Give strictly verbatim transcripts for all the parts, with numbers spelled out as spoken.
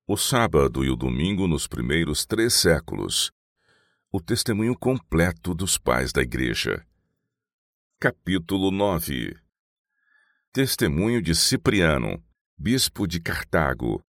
O sábado e o domingo nos primeiros três séculos. O testemunho completo dos pais da Igreja. Capítulo nove. Testemunho de Cipriano, bispo de Cartago.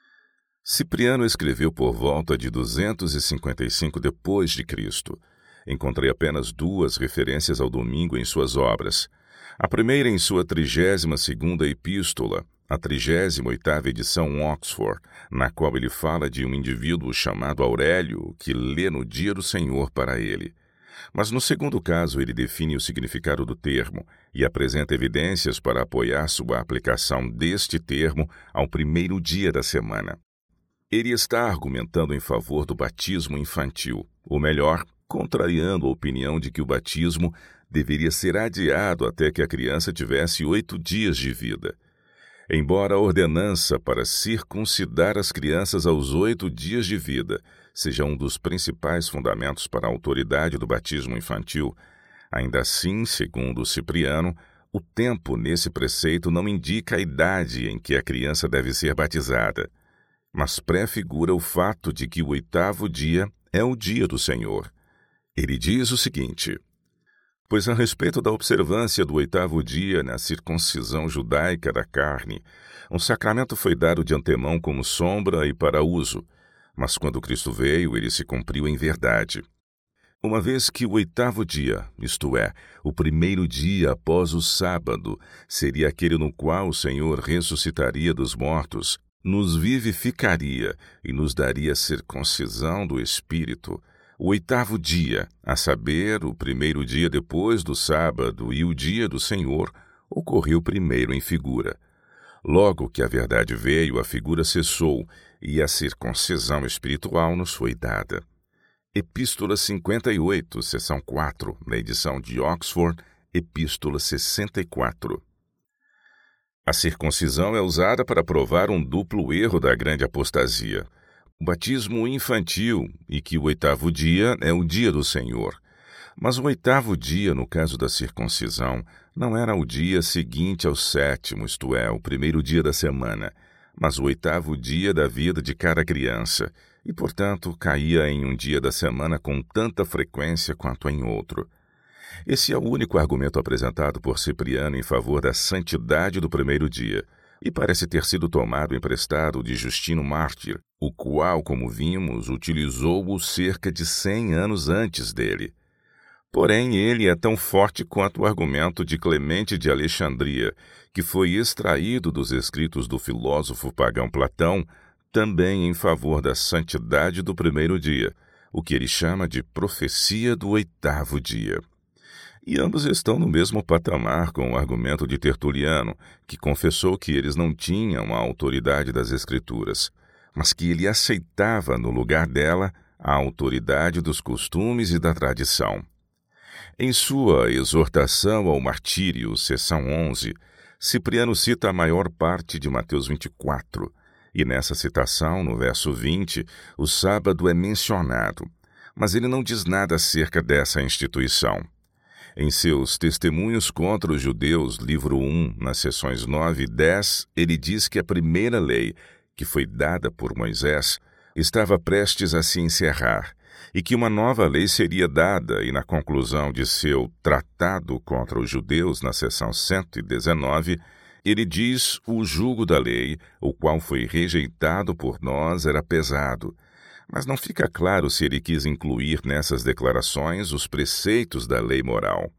Cipriano escreveu por volta de duzentos e cinquenta e cinco depois de Cristo. Encontrei apenas duas referências ao domingo em suas obras. A primeira em sua trigésima segunda epístola, a trigésima oitava edição Oxford, na qual ele fala de um indivíduo chamado Aurélio que lê no dia do Senhor para ele. Mas no segundo caso ele define o significado do termo e apresenta evidências para apoiar sua aplicação deste termo ao primeiro dia da semana. Ele está argumentando em favor do batismo infantil, ou melhor, contrariando a opinião de que o batismo deveria ser adiado até que a criança tivesse oito dias de vida. Embora a ordenança para circuncidar as crianças aos oito dias de vida seja um dos principais fundamentos para a autoridade do batismo infantil, ainda assim, segundo Cipriano, o tempo nesse preceito não indica a idade em que a criança deve ser batizada, mas prefigura o fato de que o oitavo dia é o dia do Senhor. Ele diz o seguinte: pois a respeito da observância do oitavo dia na circuncisão judaica da carne, um sacramento foi dado de antemão como sombra e para uso, mas quando Cristo veio, ele se cumpriu em verdade. Uma vez que o oitavo dia, isto é, o primeiro dia após o sábado, seria aquele no qual o Senhor ressuscitaria dos mortos, nos vivificaria e nos daria circuncisão do Espírito, o oitavo dia, a saber, o primeiro dia depois do sábado e o dia do Senhor, ocorreu primeiro em figura. Logo que a verdade veio, a figura cessou e a circuncisão espiritual nos foi dada. Epístola cinquenta e oito, seção quatro, na edição de Oxford, Epístola sessenta e quatro. A circuncisão é usada para provar um duplo erro da grande apostasia. O batismo infantil e que o oitavo dia é o dia do Senhor. Mas o oitavo dia, no caso da circuncisão, não era o dia seguinte ao sétimo, isto é, o primeiro dia da semana, mas o oitavo dia da vida de cada criança, e, portanto, caía em um dia da semana com tanta frequência quanto em outro. Esse é o único argumento apresentado por Cipriano em favor da santidade do primeiro dia, e parece ter sido tomado emprestado de Justino Mártir, o qual, como vimos, utilizou-o cerca de cem anos antes dele. Porém, ele é tão forte quanto o argumento de Clemente de Alexandria, que foi extraído dos escritos do filósofo pagão Platão, também em favor da santidade do primeiro dia, o que ele chama de profecia do oitavo dia. E ambos estão no mesmo patamar com o argumento de Tertuliano, que confessou que eles não tinham a autoridade das Escrituras, mas que ele aceitava no lugar dela a autoridade dos costumes e da tradição. Em sua exortação ao martírio, seção onze, Cipriano cita a maior parte de Mateus vinte e quatro, e nessa citação, no verso vinte, o sábado é mencionado, mas ele não diz nada acerca dessa instituição. Em seus Testemunhos contra os Judeus, livro um, nas seções nove e dez, ele diz que a primeira lei, que foi dada por Moisés, estava prestes a se encerrar, e que uma nova lei seria dada, e na conclusão de seu Tratado contra os Judeus, na seção cento e dezenove, ele diz: o jugo da lei, o qual foi rejeitado por nós, era pesado. Mas não fica claro se ele quis incluir nessas declarações os preceitos da lei moral.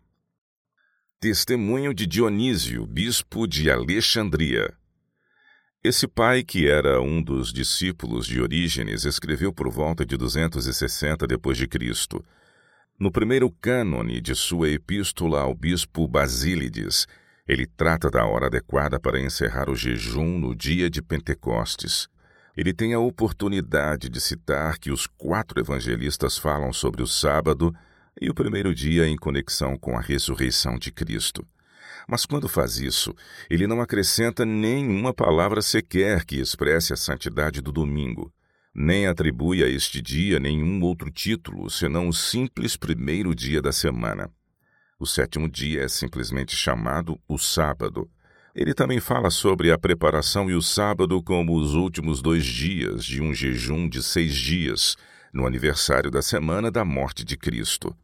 Testemunho de Dionísio, bispo de Alexandria. Esse pai, que era um dos discípulos de Orígenes, escreveu por volta de duzentos e sessenta depois de Cristo. No primeiro cânone de sua epístola ao bispo Basílides, ele trata da hora adequada para encerrar o jejum no dia de Pentecostes. Ele tem a oportunidade de citar que os quatro evangelistas falam sobre o sábado e o primeiro dia em conexão com a ressurreição de Cristo. Mas quando faz isso, ele não acrescenta nenhuma palavra sequer que expresse a santidade do domingo, nem atribui a este dia nenhum outro título, senão o simples primeiro dia da semana. O sétimo dia é simplesmente chamado o sábado. Ele também fala sobre a preparação e o sábado como os últimos dois dias de um jejum de seis dias, no aniversário da semana da morte de Cristo.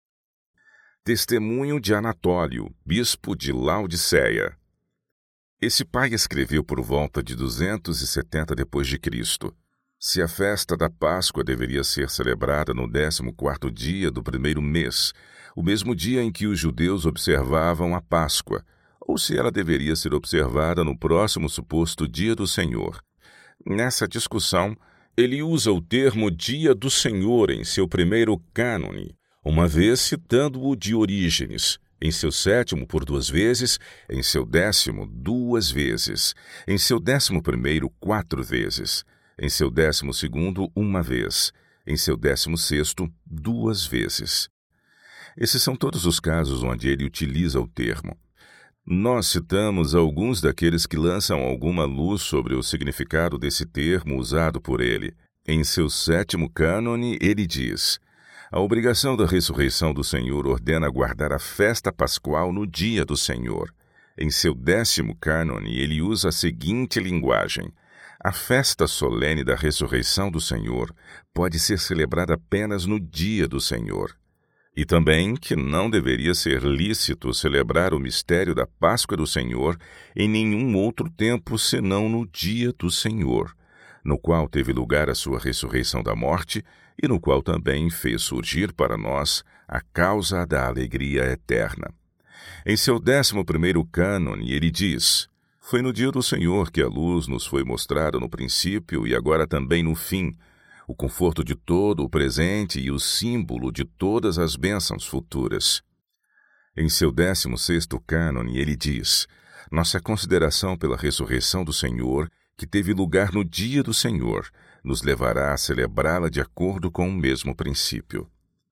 Testemunho de Anatólio, bispo de Laodiceia. Esse pai escreveu por volta de duzentos e setenta depois de Cristo. Se a festa da Páscoa deveria ser celebrada no décimo quarto dia do primeiro mês, o mesmo dia em que os judeus observavam a Páscoa, ou se ela deveria ser observada no próximo suposto dia do Senhor. Nessa discussão, ele usa o termo Dia do Senhor em seu primeiro cânone, uma vez citando-o de Orígenes, em seu sétimo por duas vezes, em seu décimo duas vezes, em seu décimo primeiro quatro vezes, em seu décimo segundo uma vez, em seu décimo sexto duas vezes. Esses são todos os casos onde ele utiliza o termo. Nós citamos alguns daqueles que lançam alguma luz sobre o significado desse termo usado por ele. Em seu sétimo cânone, ele diz: a obrigação da ressurreição do Senhor ordena guardar a festa pascual no dia do Senhor. Em seu décimo cânone, ele usa a seguinte linguagem: a festa solene da ressurreição do Senhor pode ser celebrada apenas no dia do Senhor. E também que não deveria ser lícito celebrar o mistério da Páscoa do Senhor em nenhum outro tempo senão no dia do Senhor, no qual teve lugar a sua ressurreição da morte e no qual também fez surgir para nós a causa da alegria eterna. Em seu décimo primeiro cânone, ele diz: foi no dia do Senhor que a luz nos foi mostrada no princípio e agora também no fim, o conforto de todo o presente e o símbolo de todas as bênçãos futuras. Em seu décimo sexto cânone, ele diz: nossa consideração pela ressurreição do Senhor, que teve lugar no dia do Senhor, nos levará a celebrá-la de acordo com o mesmo princípio.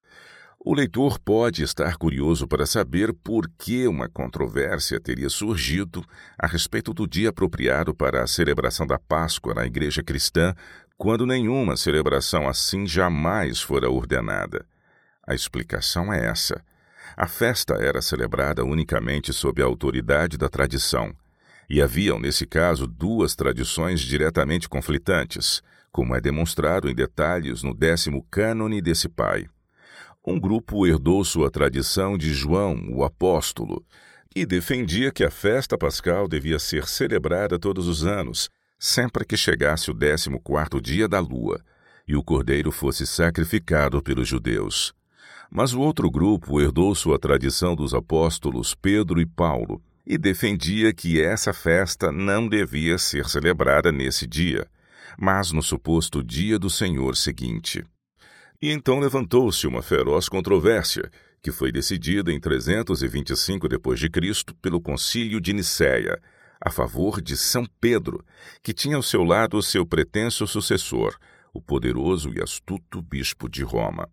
O leitor pode estar curioso para saber por que uma controvérsia teria surgido a respeito do dia apropriado para a celebração da Páscoa na igreja cristã, quando nenhuma celebração assim jamais fora ordenada. A explicação é essa. A festa era celebrada unicamente sob a autoridade da tradição, e haviam, nesse caso, duas tradições diretamente conflitantes, como é demonstrado em detalhes no décimo cânone desse pai. Um grupo herdou sua tradição de João, o apóstolo, e defendia que a festa pascal devia ser celebrada todos os anos, sempre que chegasse o décimo quarto dia da lua, e o cordeiro fosse sacrificado pelos judeus. Mas o outro grupo herdou sua tradição dos apóstolos Pedro e Paulo, e defendia que essa festa não devia ser celebrada nesse dia, mas no suposto dia do Senhor seguinte. E então levantou-se uma feroz controvérsia, que foi decidida em trezentos e vinte e cinco depois de Cristo pelo Concílio de Nicéia, a favor de São Pedro, que tinha ao seu lado o seu pretenso sucessor, o poderoso e astuto bispo de Roma.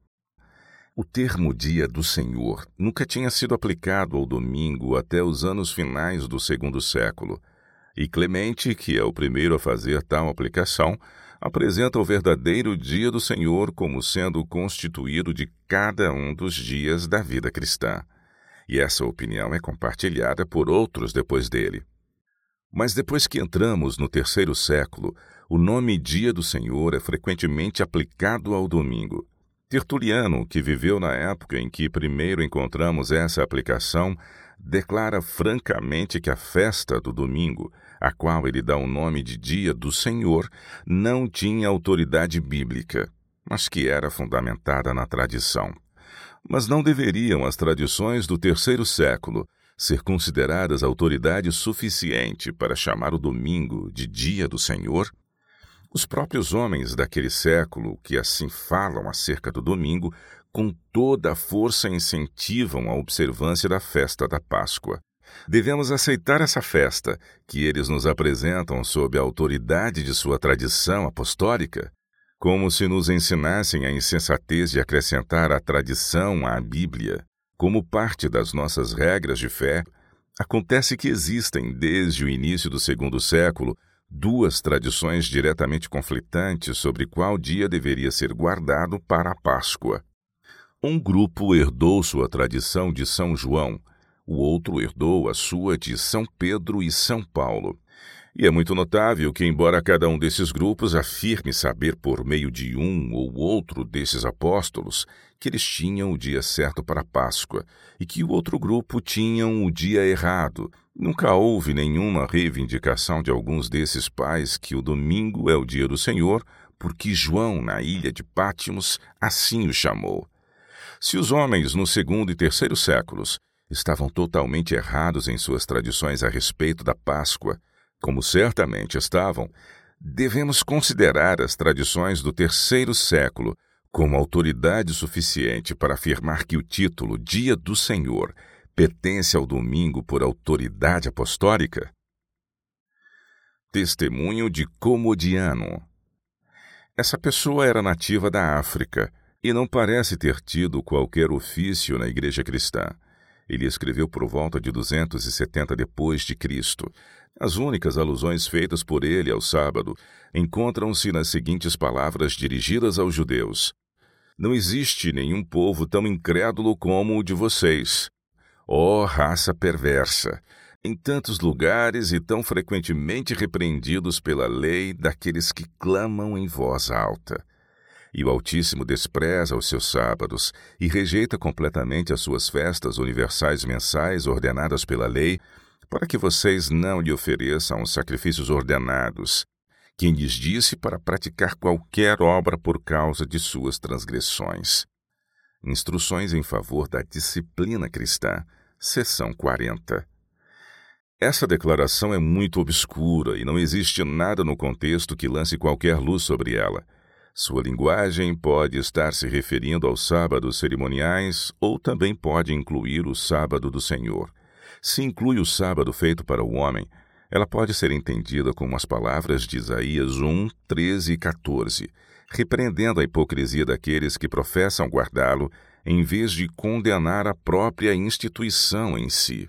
O termo Dia do Senhor nunca tinha sido aplicado ao domingo até os anos finais do segundo século, e Clemente, que é o primeiro a fazer tal aplicação, apresenta o verdadeiro Dia do Senhor como sendo constituído de cada um dos dias da vida cristã. E essa opinião é compartilhada por outros depois dele. Mas depois que entramos no terceiro século, o nome Dia do Senhor é frequentemente aplicado ao domingo. Tertuliano, que viveu na época em que primeiro encontramos essa aplicação, declara francamente que a festa do domingo, a qual ele dá o nome de Dia do Senhor, não tinha autoridade bíblica, mas que era fundamentada na tradição. Mas não deveriam as tradições do terceiro século ser consideradas autoridade suficiente para chamar o domingo de Dia do Senhor? Os próprios homens daquele século, que assim falam acerca do domingo, com toda a força incentivam a observância da festa da Páscoa. Devemos aceitar essa festa, que eles nos apresentam sob a autoridade de sua tradição apostólica, como se nos ensinassem a insensatez de acrescentar a tradição à Bíblia. Como parte das nossas regras de fé, acontece que existem, desde o início do segundo século, duas tradições diretamente conflitantes sobre qual dia deveria ser guardado para a Páscoa. Um grupo herdou sua tradição de São João, O outro herdou a sua de São Pedro e São Paulo. E é muito notável que, embora cada um desses grupos afirme saber por meio de um ou outro desses apóstolos que eles tinham o dia certo para a Páscoa e que o outro grupo tinham o dia errado, nunca houve nenhuma reivindicação de alguns desses pais que o domingo é o dia do Senhor, porque João, na ilha de Pátimos, assim o chamou. Se os homens, no segundo e terceiro séculos, estavam totalmente errados em suas tradições a respeito da Páscoa, como certamente estavam, devemos considerar as tradições do terceiro século como autoridade suficiente para afirmar que o título Dia do Senhor pertence ao domingo por autoridade apostólica? Testemunho de Comodiano. Essa pessoa era nativa da África e não parece ter tido qualquer ofício na igreja cristã. Ele escreveu por volta de duzentos e setenta depois de Cristo. As únicas alusões feitas por ele ao sábado encontram-se nas seguintes palavras dirigidas aos judeus: Não existe nenhum povo tão incrédulo como o de vocês. Ó raça perversa! Em tantos lugares e tão frequentemente repreendidos pela lei daqueles que clamam em voz alta. E o Altíssimo despreza os seus sábados e rejeita completamente as suas festas universais mensais ordenadas pela lei, para que vocês não lhe ofereçam os sacrifícios ordenados. Quem lhes disse para praticar qualquer obra por causa de suas transgressões. Instruções em favor da disciplina cristã, seção quarenta. Essa declaração é muito obscura e não existe nada no contexto que lance qualquer luz sobre ela. Sua linguagem pode estar se referindo aos sábados cerimoniais ou também pode incluir o sábado do Senhor. Se inclui o sábado feito para o homem, ela pode ser entendida como as palavras de Isaías um, treze e quatorze, repreendendo a hipocrisia daqueles que professam guardá-lo, em vez de condenar a própria instituição em si.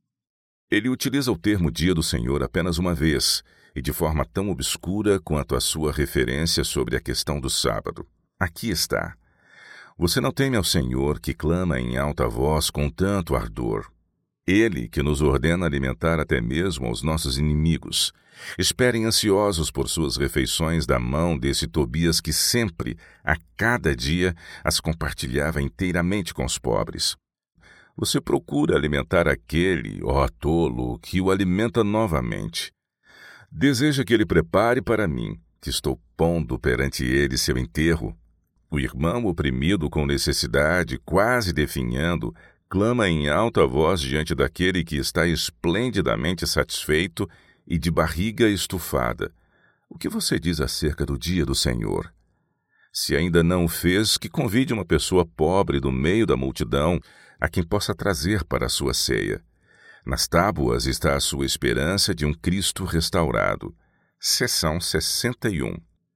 Ele utiliza o termo Dia do Senhor apenas uma vez, e de forma tão obscura quanto a sua referência sobre a questão do sábado. Aqui está. Você não teme ao Senhor que clama em alta voz com tanto ardor. Ele que nos ordena alimentar até mesmo aos nossos inimigos. Esperem ansiosos por suas refeições da mão desse Tobias que sempre, a cada dia, as compartilhava inteiramente com os pobres. Você procura alimentar aquele, ó tolo, que o alimenta novamente. Deseja que ele prepare para mim, que estou pondo perante ele seu enterro. O irmão, oprimido com necessidade, quase definhando, clama em alta voz diante daquele que está esplendidamente satisfeito e de barriga estufada. O que você diz acerca do dia do Senhor? Se ainda não o fez, que convide uma pessoa pobre do meio da multidão, a quem possa trazer para a sua ceia. Nas tábuas está a sua esperança de um Cristo restaurado. Seção sessenta e um.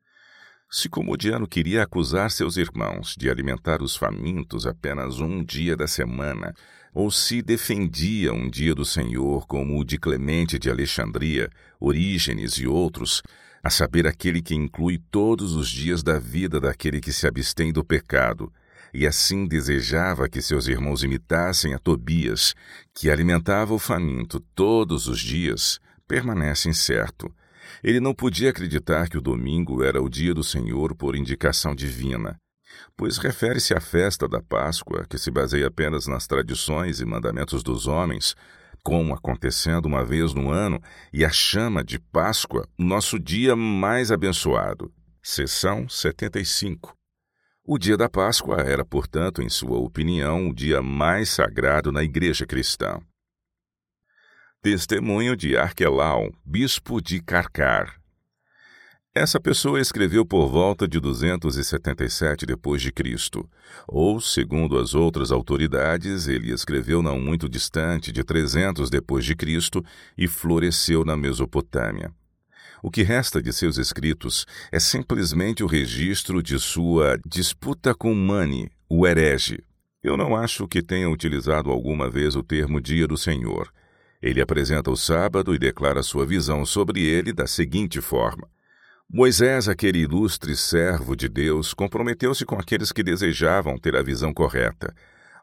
Se Comodiano queria acusar seus irmãos de alimentar os famintos apenas um dia da semana, ou se defendia um dia do Senhor como o de Clemente de Alexandria, Orígenes e outros, a saber aquele que inclui todos os dias da vida daquele que se abstém do pecado, e assim desejava que seus irmãos imitassem a Tobias, que alimentava o faminto todos os dias, permanece incerto. Ele não podia acreditar que o domingo era o dia do Senhor por indicação divina, pois refere-se à festa da Páscoa, que se baseia apenas nas tradições e mandamentos dos homens, como acontecendo uma vez no ano, e a chama de Páscoa, nosso dia mais abençoado. Seção setenta e cinco. O dia da Páscoa era, portanto, em sua opinião, o dia mais sagrado na igreja cristã. Testemunho de Arquelau, bispo de Carcar. Essa pessoa escreveu por volta de duzentos e setenta e sete depois de Cristo, ou, segundo as outras autoridades, ele escreveu não muito distante de trezentos depois de Cristo e floresceu na Mesopotâmia. O que resta de seus escritos é simplesmente o registro de sua disputa com Mani, o herege. Eu não acho que tenha utilizado alguma vez o termo Dia do Senhor. Ele apresenta o sábado e declara sua visão sobre ele da seguinte forma: Moisés, aquele ilustre servo de Deus, comprometeu-se com aqueles que desejavam ter a visão correta.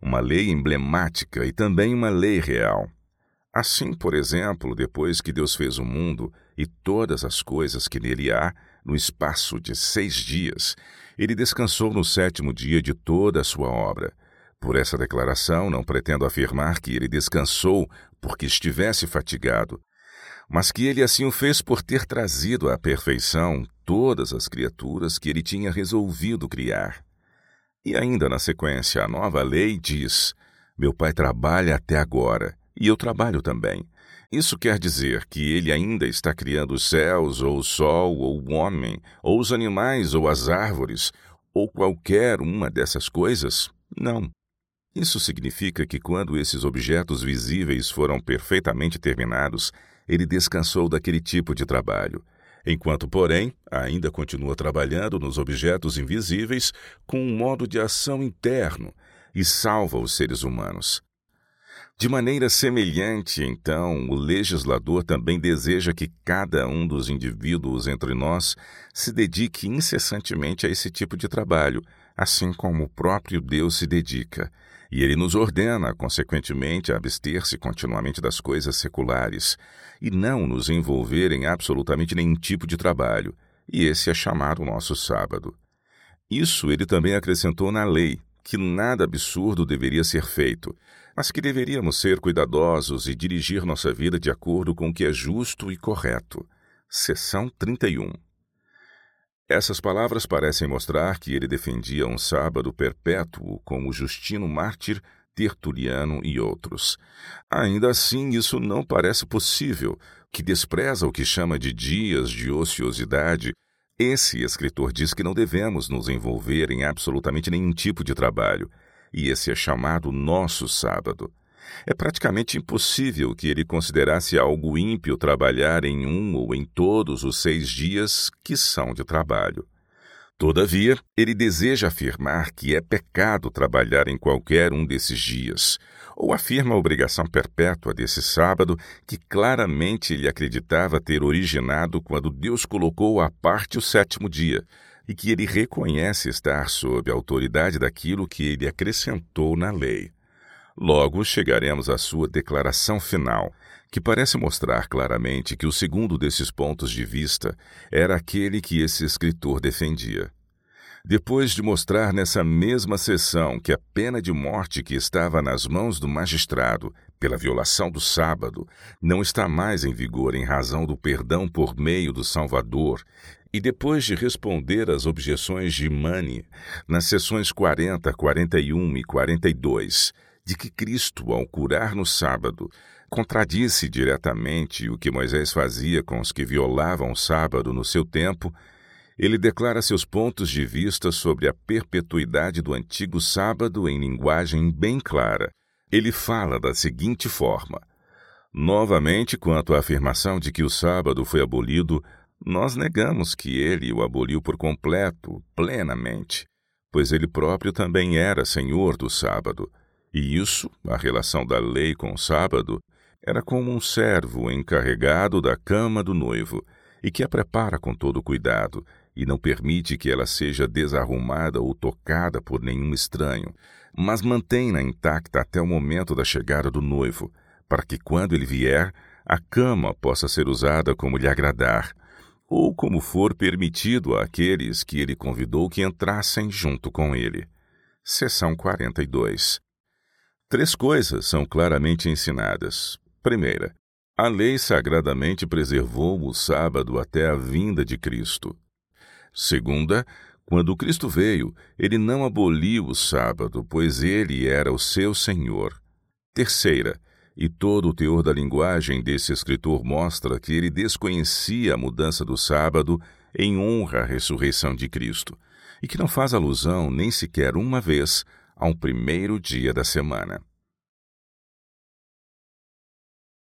uma lei emblemática e também uma lei real. Assim, por exemplo, depois que Deus fez o mundo e todas as coisas que nele há, no espaço de seis dias, ele descansou no sétimo dia de toda a sua obra. Por essa declaração, não pretendo afirmar que ele descansou porque estivesse fatigado, mas que ele assim o fez por ter trazido à perfeição todas as criaturas que ele tinha resolvido criar. E ainda na sequência, a nova lei diz: meu Pai trabalha até agora, e eu trabalho também. Isso quer dizer que ele ainda está criando os céus, ou o sol, ou o homem, ou os animais, ou as árvores, ou qualquer uma dessas coisas? Não. Isso significa que quando esses objetos visíveis foram perfeitamente terminados, ele descansou daquele tipo de trabalho, enquanto, porém, ainda continua trabalhando nos objetos invisíveis com um modo de ação interno e salva os seres humanos. De maneira semelhante, então, o legislador também deseja que cada um dos indivíduos entre nós se dedique incessantemente a esse tipo de trabalho, assim como o próprio Deus se dedica. E ele nos ordena, consequentemente, a abster-se continuamente das coisas seculares e não nos envolver em absolutamente nenhum tipo de trabalho, e esse é chamado nosso sábado. Isso ele também acrescentou na lei, que nada absurdo deveria ser feito, mas que deveríamos ser cuidadosos e dirigir nossa vida de acordo com o que é justo e correto. Seção trinta e um. Essas palavras parecem mostrar que ele defendia um sábado perpétuo, como Justino Mártir, Tertuliano e outros. Ainda assim, isso não parece possível, que despreza o que chama de dias de ociosidade. Esse escritor diz que não devemos nos envolver em absolutamente nenhum tipo de trabalho, e esse é chamado nosso sábado. É praticamente impossível que ele considerasse algo ímpio trabalhar em um ou em todos os seis dias que são de trabalho. Todavia, ele deseja afirmar que é pecado trabalhar em qualquer um desses dias, ou afirma a obrigação perpétua desse sábado que claramente ele acreditava ter originado quando Deus colocou à parte o sétimo dia, e que ele reconhece estar sob a autoridade daquilo que ele acrescentou na lei. Logo, chegaremos à sua declaração final, que parece mostrar claramente que o segundo desses pontos de vista era aquele que esse escritor defendia. Depois de mostrar nessa mesma sessão que a pena de morte que estava nas mãos do magistrado pela violação do sábado não está mais em vigor em razão do perdão por meio do Salvador, e depois de responder às objeções de Mani nas sessões quarenta, quarenta e um e quarenta e dois, de que Cristo, ao curar no sábado, contradisse diretamente o que Moisés fazia com os que violavam o sábado no seu tempo, ele declara seus pontos de vista sobre a perpetuidade do antigo sábado em linguagem bem clara. Ele fala da seguinte forma: novamente, quanto à afirmação de que o sábado foi abolido, nós negamos que ele o aboliu por completo, plenamente, pois ele próprio também era senhor do sábado. E isso, a relação da lei com o sábado, era como um servo encarregado da cama do noivo, e que a prepara com todo cuidado, e não permite que ela seja desarrumada ou tocada por nenhum estranho, mas mantém-na intacta até o momento da chegada do noivo, para que, quando ele vier, a cama possa ser usada como lhe agradar, ou como for permitido àqueles que ele convidou que entrassem junto com ele. Seção quarenta e dois. Três coisas são claramente ensinadas. Primeira, a lei sagradamente preservou o sábado até a vinda de Cristo. Segunda, quando Cristo veio, ele não aboliu o sábado, pois ele era o seu Senhor. Terceira, e todo o teor da linguagem desse escritor mostra que ele desconhecia a mudança do sábado em honra à ressurreição de Cristo, e que não faz alusão nem sequer uma vez ao primeiro dia da semana.